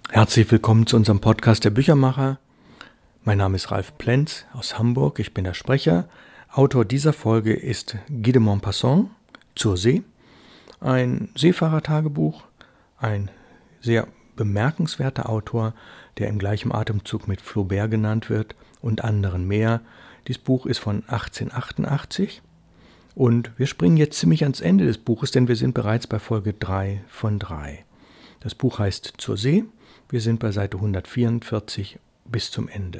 Herzlich willkommen zu unserem Podcast der Büchermacher. Mein Name ist Ralf Plenz aus Hamburg, ich bin der Sprecher. Autor dieser Folge ist Guy de Maupassant, Zur See, ein Seefahrertagebuch, ein sehr bemerkenswerter Autor, der im gleichen Atemzug mit Flaubert genannt wird und anderen mehr. Dieses Buch ist von 1888 und wir springen jetzt ziemlich ans Ende des Buches, denn wir sind bereits bei Folge 3 von 3. Das Buch heißt Zur See. Wir sind bei Seite 144 bis zum Ende.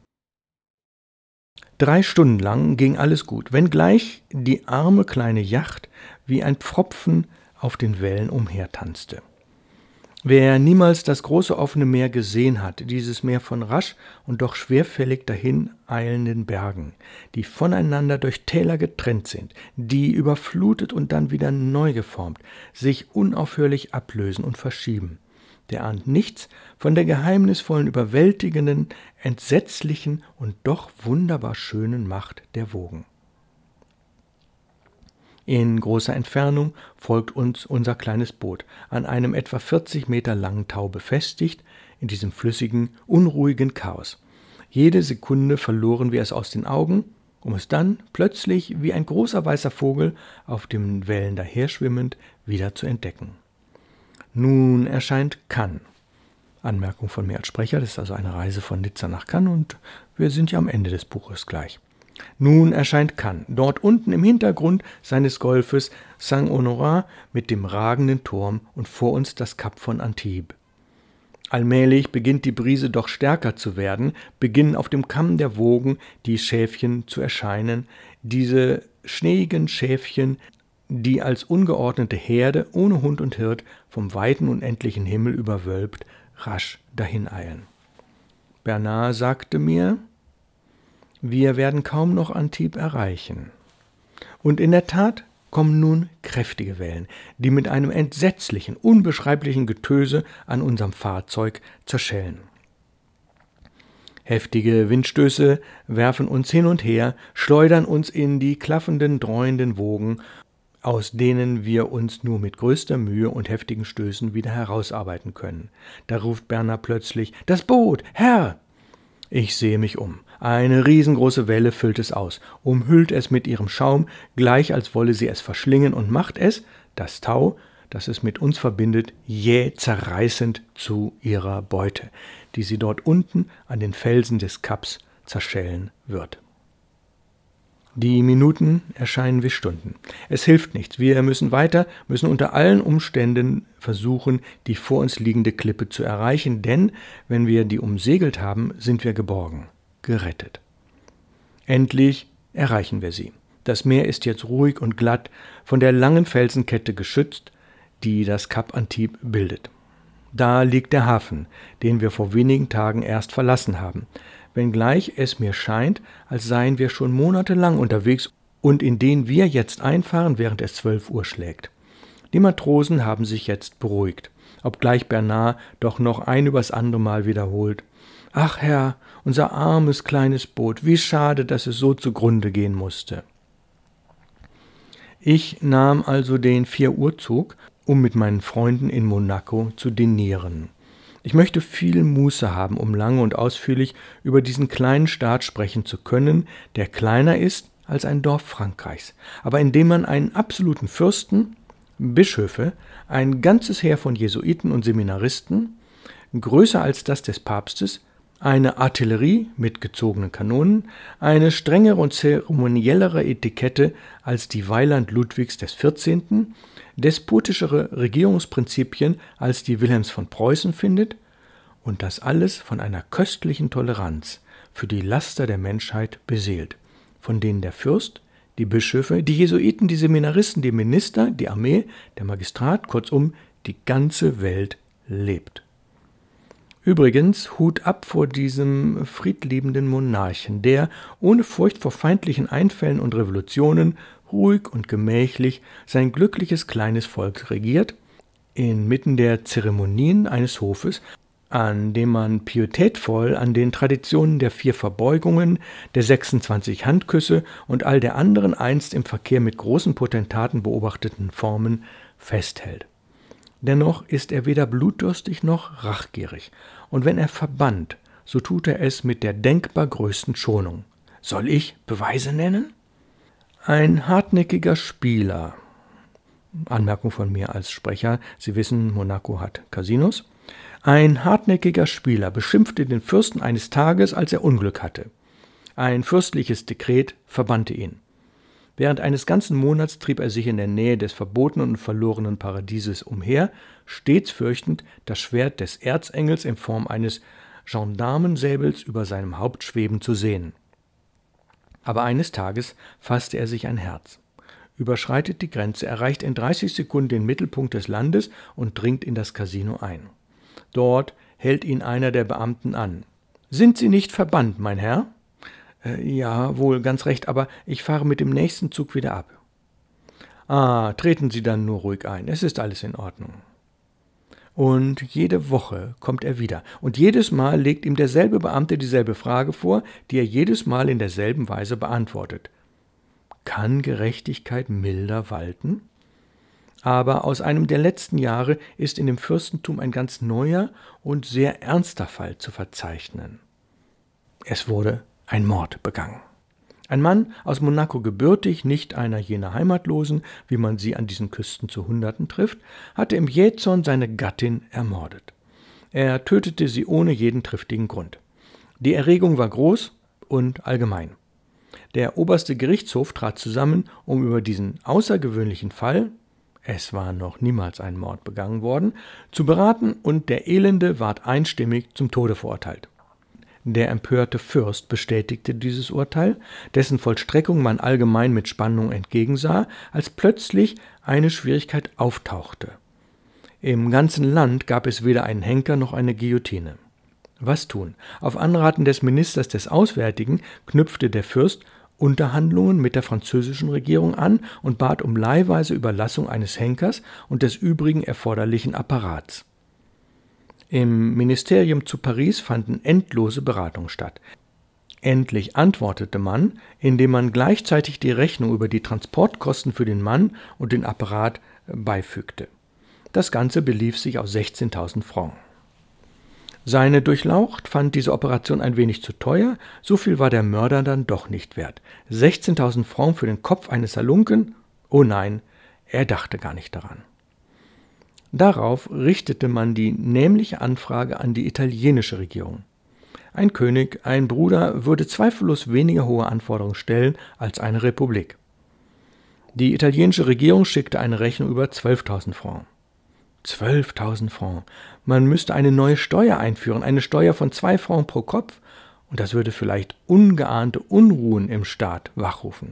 3 Stunden lang ging alles gut, wenngleich die arme kleine Yacht wie ein Pfropfen auf den Wellen umhertanzte. Wer niemals das große offene Meer gesehen hat, dieses Meer von rasch und doch schwerfällig dahin eilenden Bergen, die voneinander durch Täler getrennt sind, die überflutet und dann wieder neu geformt, sich unaufhörlich ablösen und verschieben, der ahnt nichts von der geheimnisvollen, überwältigenden, entsetzlichen und doch wunderbar schönen Macht der Wogen. In großer Entfernung folgt uns unser kleines Boot, an einem etwa 40 Meter langen Tau befestigt, in diesem flüssigen, unruhigen Chaos. Jede Sekunde verloren wir es aus den Augen, um es dann plötzlich wie ein großer weißer Vogel auf den Wellen daherschwimmend wieder zu entdecken. Nun erscheint Cannes. Anmerkung von mir als Sprecher, das ist also eine Reise von Nizza nach Cannes und wir sind ja am Ende des Buches gleich. Nun erscheint Cannes, dort unten im Hintergrund seines Golfes Saint-Honorat mit dem ragenden Turm und vor uns das Kap von Antibes. Allmählich beginnt die Brise doch stärker zu werden, beginnen auf dem Kamm der Wogen die Schäfchen zu erscheinen, diese schneeigen Schäfchen, die als ungeordnete Herde ohne Hund und Hirt vom weiten unendlichen Himmel überwölbt rasch dahineilen. Bernard sagte mir, wir werden kaum noch Antibes erreichen. Und in der Tat kommen nun kräftige Wellen, die mit einem entsetzlichen, unbeschreiblichen Getöse an unserem Fahrzeug zerschellen. Heftige Windstöße werfen uns hin und her, schleudern uns in die klaffenden, dräuenden Wogen, aus denen wir uns nur mit größter Mühe und heftigen Stößen wieder herausarbeiten können. Da ruft Bernard plötzlich, »Das Boot, Herr!« Ich sehe mich um. Eine riesengroße Welle füllt es aus, umhüllt es mit ihrem Schaum, gleich als wolle sie es verschlingen und macht es, das Tau, das es mit uns verbindet, jäh zerreißend zu ihrer Beute, die sie dort unten an den Felsen des Kaps zerschellen wird. Die Minuten erscheinen wie Stunden. Es hilft nichts. Wir müssen weiter, müssen unter allen Umständen versuchen, die vor uns liegende Klippe zu erreichen, denn wenn wir die umsegelt haben, sind wir geborgen, gerettet. Endlich erreichen wir sie. Das Meer ist jetzt ruhig und glatt, von der langen Felsenkette geschützt, die das Kap Antibes bildet. Da liegt der Hafen, den wir vor wenigen Tagen erst verlassen haben, wenngleich es mir scheint, als seien wir schon monatelang unterwegs und in den wir jetzt einfahren, während es 12 Uhr schlägt. Die Matrosen haben sich jetzt beruhigt, obgleich Bernard doch noch ein übers andere Mal wiederholt. »Ach Herr, unser armes kleines Boot, wie schade, dass es so zugrunde gehen musste.« Ich nahm also den 4-Uhr-Zug, um mit meinen Freunden in Monaco zu dinieren. Ich möchte viel Muße haben, um lange und ausführlich über diesen kleinen Staat sprechen zu können, der kleiner ist als ein Dorf Frankreichs, aber in dem man einen absoluten Fürsten, Bischöfe, ein ganzes Heer von Jesuiten und Seminaristen, größer als das des Papstes, eine Artillerie mit gezogenen Kanonen, eine strengere und zeremoniellere Etikette als die Weiland Ludwigs des 14., despotischere Regierungsprinzipien als die Wilhelms von Preußen findet, und das alles von einer köstlichen Toleranz für die Laster der Menschheit beseelt, von denen der Fürst, die Bischöfe, die Jesuiten, die Seminaristen, die Minister, die Armee, der Magistrat, kurzum die ganze Welt lebt. Übrigens, Hut ab vor diesem friedliebenden Monarchen, der, ohne Furcht vor feindlichen Einfällen und Revolutionen, ruhig und gemächlich sein glückliches kleines Volk regiert, inmitten der Zeremonien eines Hofes, an dem man pietätvoll an den Traditionen der 4 Verbeugungen, der 26 Handküsse und all der anderen einst im Verkehr mit großen Potentaten beobachteten Formen festhält. Dennoch ist er weder blutdürstig noch rachgierig, und wenn er verbannt, so tut er es mit der denkbar größten Schonung. Soll ich Beweise nennen? Ein hartnäckiger Spieler, Anmerkung von mir als Sprecher, Sie wissen, Monaco hat Casinos. Ein hartnäckiger Spieler beschimpfte den Fürsten eines Tages, als er Unglück hatte. Ein fürstliches Dekret verbannte ihn. Während eines ganzen Monats trieb er sich in der Nähe des verbotenen und verlorenen Paradieses umher, stets fürchtend, das Schwert des Erzengels in Form eines Gendarmensäbels über seinem Haupt schweben zu sehen. Aber eines Tages fasste er sich ein Herz, überschreitet die Grenze, erreicht in 30 Sekunden den Mittelpunkt des Landes und dringt in das Casino ein. Dort hält ihn einer der Beamten an. »Sind Sie nicht verbannt, mein Herr?« »Ja, wohl, ganz recht, aber ich fahre mit dem nächsten Zug wieder ab.« »Ah, treten Sie dann nur ruhig ein, es ist alles in Ordnung.« Und jede Woche kommt er wieder, und jedes Mal legt ihm derselbe Beamte dieselbe Frage vor, die er jedes Mal in derselben Weise beantwortet. Kann Gerechtigkeit milder walten? Aber aus einem der letzten Jahre ist in dem Fürstentum ein ganz neuer und sehr ernster Fall zu verzeichnen. Es wurde ein Mord begangen. Ein Mann aus Monaco gebürtig, nicht einer jener Heimatlosen, wie man sie an diesen Küsten zu Hunderten trifft, hatte im Jähzorn seine Gattin ermordet. Er tötete sie ohne jeden triftigen Grund. Die Erregung war groß und allgemein. Der oberste Gerichtshof trat zusammen, um über diesen außergewöhnlichen Fall, es war noch niemals ein Mord begangen worden, zu beraten, und der Elende ward einstimmig zum Tode verurteilt. Der empörte Fürst bestätigte dieses Urteil, dessen Vollstreckung man allgemein mit Spannung entgegensah, als plötzlich eine Schwierigkeit auftauchte. Im ganzen Land gab es weder einen Henker noch eine Guillotine. Was tun? Auf Anraten des Ministers des Auswärtigen knüpfte der Fürst Unterhandlungen mit der französischen Regierung an und bat um leihweise Überlassung eines Henkers und des übrigen erforderlichen Apparats. Im Ministerium zu Paris fanden endlose Beratungen statt. Endlich antwortete man, indem man gleichzeitig die Rechnung über die Transportkosten für den Mann und den Apparat beifügte. Das Ganze belief sich auf 16.000 Francs. Seine Durchlaucht fand diese Operation ein wenig zu teuer, so viel war der Mörder dann doch nicht wert. 16.000 Francs für den Kopf eines Halunken? Oh nein, er dachte gar nicht daran. Darauf richtete man die nämliche Anfrage an die italienische Regierung. Ein König, ein Bruder, würde zweifellos weniger hohe Anforderungen stellen als eine Republik. Die italienische Regierung schickte eine Rechnung über 12.000 Francs. 12.000 Francs. Man müsste eine neue Steuer einführen, eine Steuer von 2 Francs pro Kopf, und das würde vielleicht ungeahnte Unruhen im Staat wachrufen.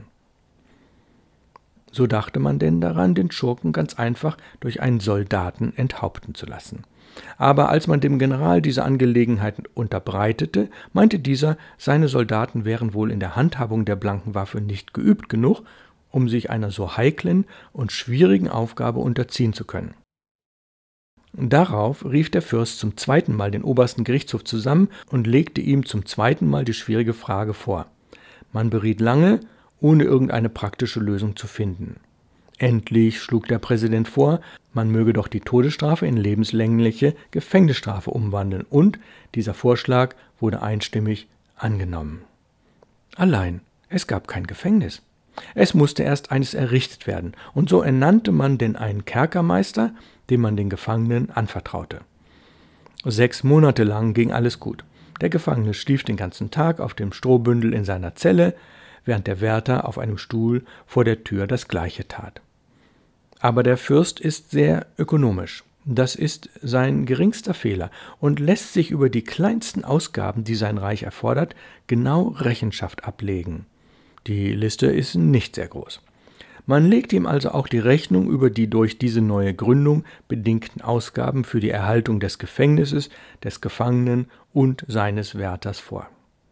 So dachte man denn daran, den Schurken ganz einfach durch einen Soldaten enthaupten zu lassen. Aber als man dem General diese Angelegenheit unterbreitete, meinte dieser, seine Soldaten wären wohl in der Handhabung der blanken Waffe nicht geübt genug, um sich einer so heiklen und schwierigen Aufgabe unterziehen zu können. Darauf rief der Fürst zum zweiten Mal den obersten Gerichtshof zusammen und legte ihm zum zweiten Mal die schwierige Frage vor. Man beriet lange, ohne irgendeine praktische Lösung zu finden. Endlich schlug der Präsident vor, man möge doch die Todesstrafe in lebenslängliche Gefängnisstrafe umwandeln, und dieser Vorschlag wurde einstimmig angenommen. Allein, es gab kein Gefängnis. Es musste erst eines errichtet werden, und so ernannte man denn einen Kerkermeister, dem man den Gefangenen anvertraute. 6 Monate lang ging alles gut. Der Gefangene schlief den ganzen Tag auf dem Strohbündel in seiner Zelle, während der Wärter auf einem Stuhl vor der Tür das Gleiche tat. Aber der Fürst ist sehr ökonomisch. Das ist sein geringster Fehler und lässt sich über die kleinsten Ausgaben, die sein Reich erfordert, genau Rechenschaft ablegen. Die Liste ist nicht sehr groß. Man legt ihm also auch die Rechnung über die durch diese neue Gründung bedingten Ausgaben für die Erhaltung des Gefängnisses, des Gefangenen und seines Wärters vor.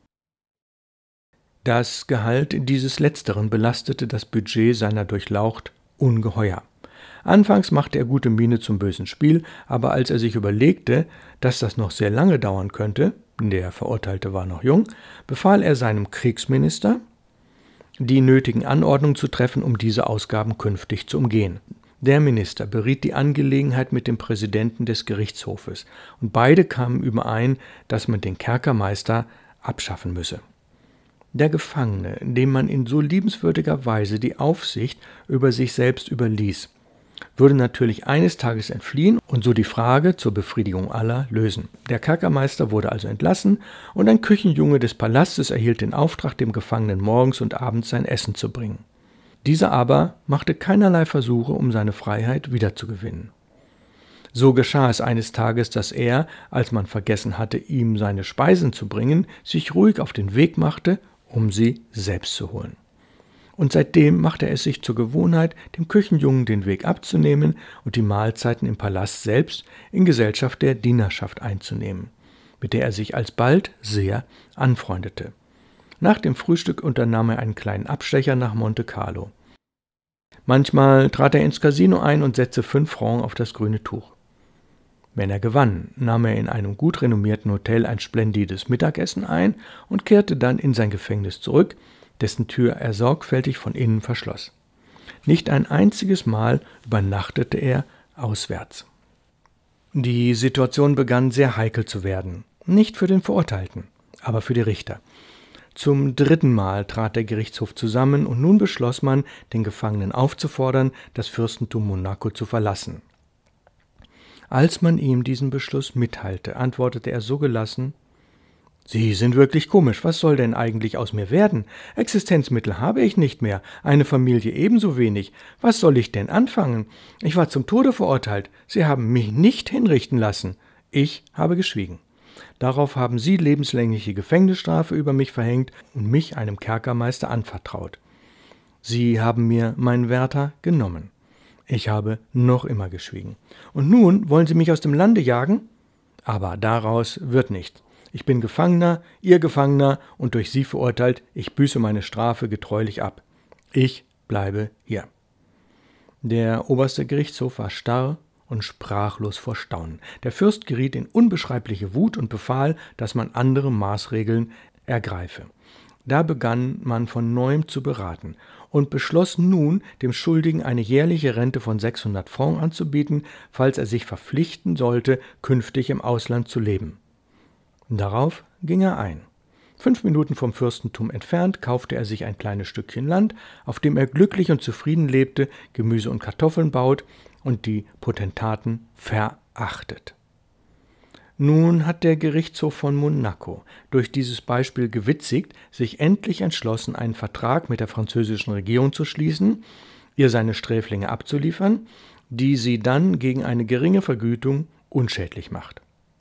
Das Gehalt dieses Letzteren belastete das Budget seiner Durchlaucht ungeheuer. Anfangs machte er gute Miene zum bösen Spiel, aber als er sich überlegte, dass das noch sehr lange dauern könnte, der Verurteilte war noch jung, befahl er seinem Kriegsminister, die nötigen Anordnungen zu treffen, um diese Ausgaben künftig zu umgehen. Der Minister beriet die Angelegenheit mit dem Präsidenten des Gerichtshofes, und beide kamen überein, dass man den Kerkermeister abschaffen müsse. Der Gefangene, dem man in so liebenswürdiger Weise die Aufsicht über sich selbst überließ, würde natürlich eines Tages entfliehen und so die Frage zur Befriedigung aller lösen. Der Kerkermeister wurde also entlassen und ein Küchenjunge des Palastes erhielt den Auftrag, dem Gefangenen morgens und abends sein Essen zu bringen. Dieser aber machte keinerlei Versuche, um seine Freiheit wiederzugewinnen. So geschah es eines Tages, dass er, als man vergessen hatte, ihm seine Speisen zu bringen, sich ruhig auf den Weg machte, um sie selbst zu holen. Und seitdem machte er es sich zur Gewohnheit, dem Küchenjungen den Weg abzunehmen und die Mahlzeiten im Palast selbst in Gesellschaft der Dienerschaft einzunehmen, mit der er sich alsbald sehr anfreundete. Nach dem Frühstück unternahm er einen kleinen Abstecher nach Monte Carlo. Manchmal trat er ins Casino ein und setzte 5 Francs auf das grüne Tuch. Wenn er gewann, nahm er in einem gut renommierten Hotel ein splendides Mittagessen ein und kehrte dann in sein Gefängnis zurück, dessen Tür er sorgfältig von innen verschloss. Nicht ein einziges Mal übernachtete er auswärts. Die Situation begann sehr heikel zu werden, nicht für den Verurteilten, aber für die Richter. Zum 3. Mal trat der Gerichtshof zusammen und nun beschloss man, den Gefangenen aufzufordern, das Fürstentum Monaco zu verlassen. Als man ihm diesen Beschluss mitteilte, antwortete er so gelassen: »Sie sind wirklich komisch. Was soll denn eigentlich aus mir werden? Existenzmittel habe ich nicht mehr, eine Familie ebenso wenig. Was soll ich denn anfangen? Ich war zum Tode verurteilt. Sie haben mich nicht hinrichten lassen. Ich habe geschwiegen. Darauf haben Sie lebenslängliche Gefängnisstrafe über mich verhängt und mich einem Kerkermeister anvertraut. Sie haben mir meinen Wärter genommen. Ich habe noch immer geschwiegen. Und nun wollen Sie mich aus dem Lande jagen? Aber daraus wird nichts. Ich bin Gefangener, Ihr Gefangener und durch Sie verurteilt. Ich büße meine Strafe getreulich ab. Ich bleibe hier.« Der oberste Gerichtshof war starr und sprachlos vor Staunen. Der Fürst geriet in unbeschreibliche Wut und befahl, dass man andere Maßregeln ergreife. Da begann man von neuem zu beraten und beschloss nun, dem Schuldigen eine jährliche Rente von 600 Francs anzubieten, falls er sich verpflichten sollte, künftig im Ausland zu leben. Darauf ging er ein. 5 Minuten vom Fürstentum entfernt kaufte er sich ein kleines Stückchen Land, auf dem er glücklich und zufrieden lebte, Gemüse und Kartoffeln baut und die Potentaten verachtet. Nun hat der Gerichtshof von Monaco durch dieses Beispiel gewitzigt, sich endlich entschlossen, einen Vertrag mit der französischen Regierung zu schließen, ihr seine Sträflinge abzuliefern, die sie dann gegen eine geringe Vergütung unschädlich macht.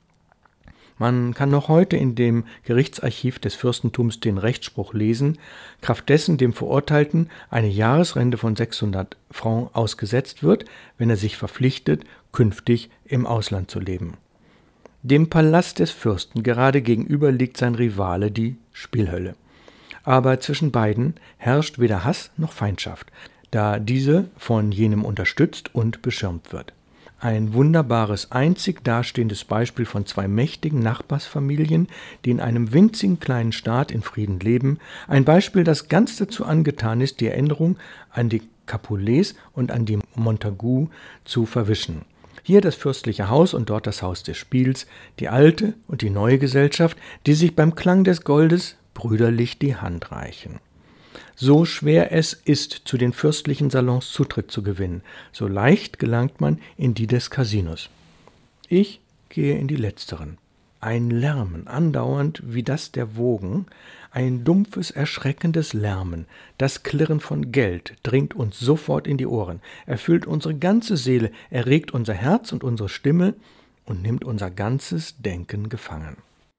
Man kann noch heute in dem Gerichtsarchiv des Fürstentums den Rechtsspruch lesen, kraft dessen dem Verurteilten eine Jahresrente von 600 Francs ausgesetzt wird, wenn er sich verpflichtet, künftig im Ausland zu leben. Dem Palast des Fürsten gerade gegenüber liegt sein Rivale, die Spielhölle. Aber zwischen beiden herrscht weder Hass noch Feindschaft, da diese von jenem unterstützt und beschirmt wird. Ein wunderbares, einzig dastehendes Beispiel von 2 mächtigen Nachbarsfamilien, die in einem winzigen kleinen Staat in Frieden leben. Ein Beispiel, das ganz dazu angetan ist, die Erinnerung an die Capulets und an die Montagu zu verwischen. Hier das fürstliche Haus und dort das Haus des Spiels, die alte und die neue Gesellschaft, die sich beim Klang des Goldes brüderlich die Hand reichen. So schwer es ist, zu den fürstlichen Salons Zutritt zu gewinnen, so leicht gelangt man in die des Casinos. Ich gehe in die letzteren. Ein Lärmen, andauernd wie das der Wogen, ein dumpfes, erschreckendes Lärmen, das Klirren von Geld dringt uns sofort in die Ohren, erfüllt unsere ganze Seele, erregt unser Herz und unsere Stimme und nimmt unser ganzes Denken gefangen.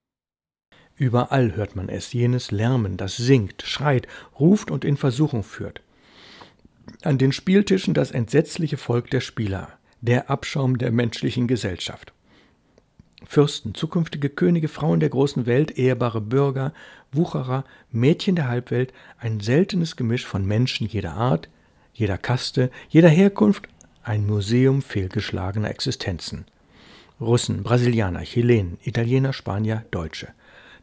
Überall hört man es, jenes Lärmen, das singt, schreit, ruft und in Versuchung führt. An den Spieltischen das entsetzliche Volk der Spieler, der Abschaum der menschlichen Gesellschaft. Fürsten, zukünftige Könige, Frauen der großen Welt, ehrbare Bürger, Wucherer, Mädchen der Halbwelt, ein seltenes Gemisch von Menschen jeder Art, jeder Kaste, jeder Herkunft, ein Museum fehlgeschlagener Existenzen. Russen, Brasilianer, Chilenen, Italiener, Spanier, Deutsche.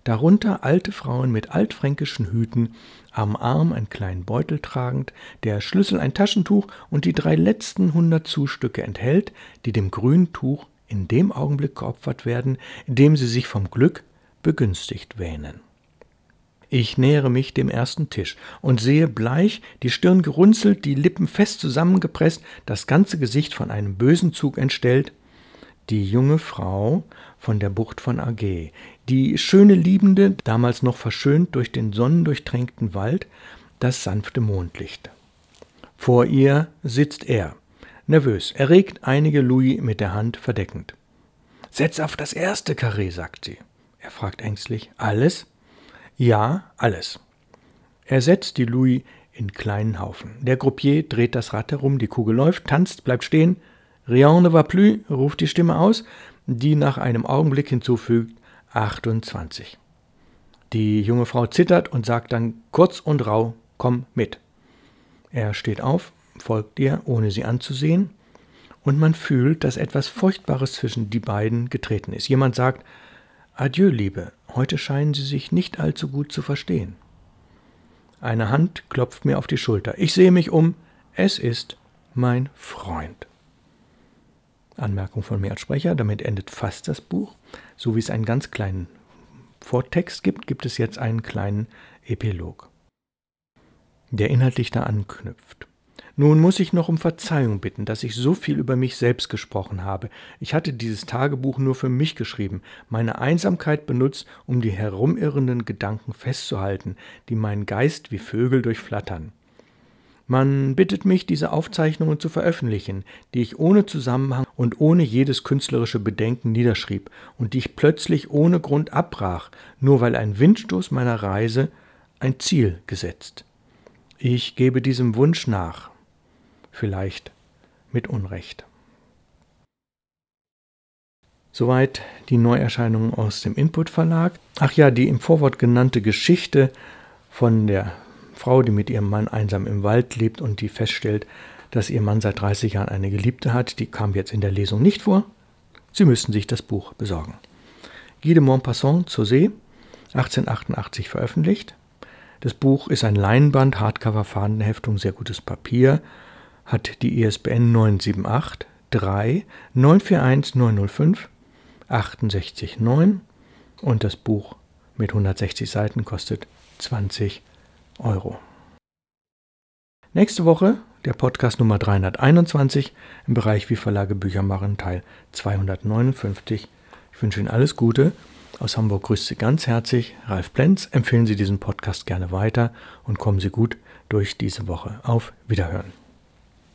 darunter alte Frauen mit altfränkischen Hüten, am Arm einen kleinen Beutel tragend, der Schlüssel ein Taschentuch und die 3 letzten 100 Sous-Stücke enthält, die dem grünen Tuch in dem Augenblick geopfert werden, in dem sie sich vom Glück begünstigt wähnen. Ich nähere mich dem ersten Tisch und sehe bleich, die Stirn gerunzelt, die Lippen fest zusammengepresst, das ganze Gesicht von einem bösen Zug entstellt, die junge Frau von der Bucht von Agä, die schöne Liebende, damals noch verschönt durch den sonnendurchtränkten Wald, das sanfte Mondlicht. Vor ihr sitzt er, nervös, erregt einige Louis mit der Hand verdeckend. »Setz auf das erste Karree«, sagt sie. Er fragt ängstlich, »Alles?« »Ja, alles.« Er setzt die Louis in kleinen Haufen. Der Croupier dreht das Rad herum, die Kugel läuft, tanzt, bleibt stehen. »Rien ne va plus«, ruft die Stimme aus, die nach einem Augenblick hinzufügt, 28. Die junge Frau zittert und sagt dann kurz und rau, »Komm mit«. Er steht auf, folgt ihr, ohne sie anzusehen, und man fühlt, dass etwas Furchtbares zwischen die beiden getreten ist. Jemand sagt, »Adieu, Liebe, heute scheinen Sie sich nicht allzu gut zu verstehen.« Eine Hand klopft mir auf die Schulter. Ich sehe mich um, es ist mein Freund. Anmerkung von mir als Sprecher, damit endet fast das Buch. So wie es einen ganz kleinen Vortext gibt, gibt es jetzt einen kleinen Epilog, der inhaltlich da anknüpft. Nun muss ich noch um Verzeihung bitten, dass ich so viel über mich selbst gesprochen habe. Ich hatte dieses Tagebuch nur für mich geschrieben, meine Einsamkeit benutzt, um die herumirrenden Gedanken festzuhalten, die meinen Geist wie Vögel durchflattern. Man bittet mich, diese Aufzeichnungen zu veröffentlichen, die ich ohne Zusammenhang und ohne jedes künstlerische Bedenken niederschrieb und die ich plötzlich ohne Grund abbrach, nur weil ein Windstoß meiner Reise ein Ziel gesetzt. Ich gebe diesem Wunsch nach, vielleicht mit Unrecht. Soweit die Neuerscheinungen aus dem Input Verlag. Ach ja, die im Vorwort genannte Geschichte von der Frau, die mit ihrem Mann einsam im Wald lebt und die feststellt, dass ihr Mann seit 30 Jahren eine Geliebte hat, die kam jetzt in der Lesung nicht vor. Sie müssten sich das Buch besorgen. Guy de Maupassant zur See, 1888 veröffentlicht. Das Buch ist ein Leinband, Hardcover, Fahnenheftung, sehr gutes Papier, hat die ISBN 978 3 941 905 68 9 und das Buch mit 160 Seiten kostet 20 €. Nächste Woche der Podcast Nummer 321 im Bereich Wie Verlage Bücher machen, Teil 259. Ich wünsche Ihnen alles Gute. Aus Hamburg grüßt Sie ganz herzlich Ralf Plenz. Empfehlen Sie diesen Podcast gerne weiter und kommen Sie gut durch diese Woche. Auf Wiederhören.